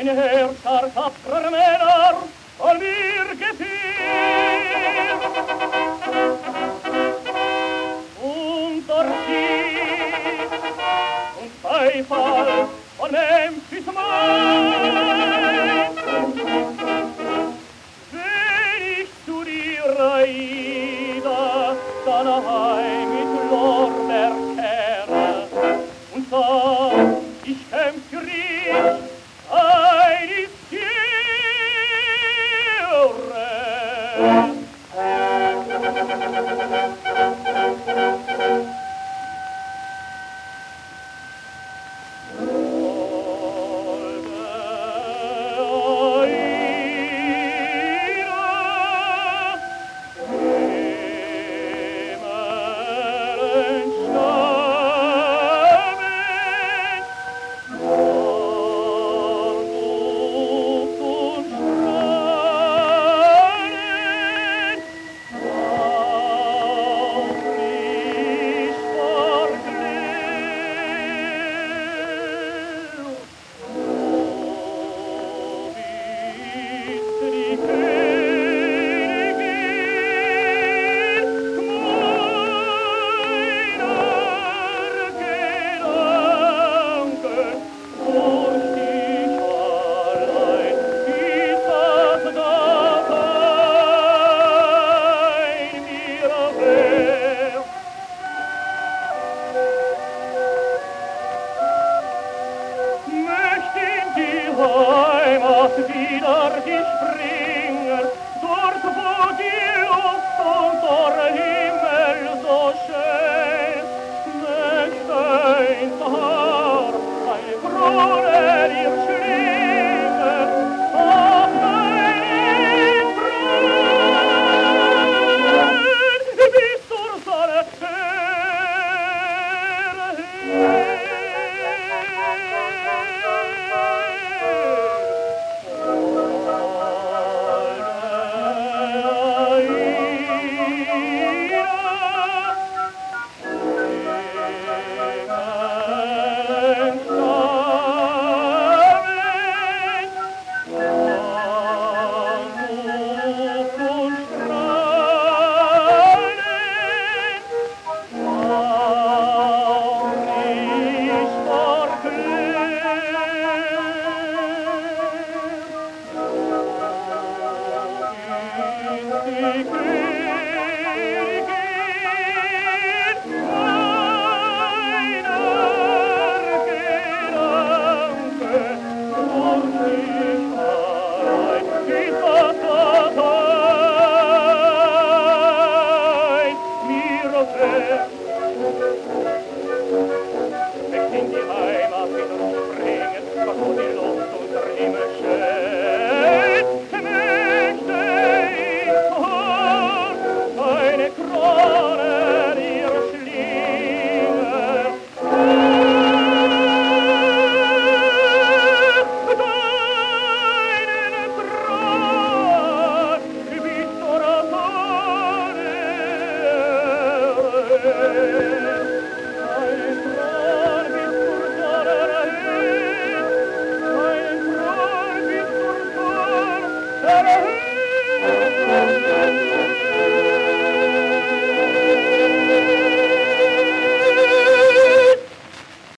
ein Heerschar tapferer Männer soll mir geführt. Unter Sieg und Beifall von Memphis mein, wenn ich zu dir, Aida, dann heim mit Lorbeer kehre und sag, ich kämpf für dich, eine Tiere. Heimat wieder dich bringen, dort wo die Luft und der Himmel so schön, möchte ein Tag, eine Krone dir schön.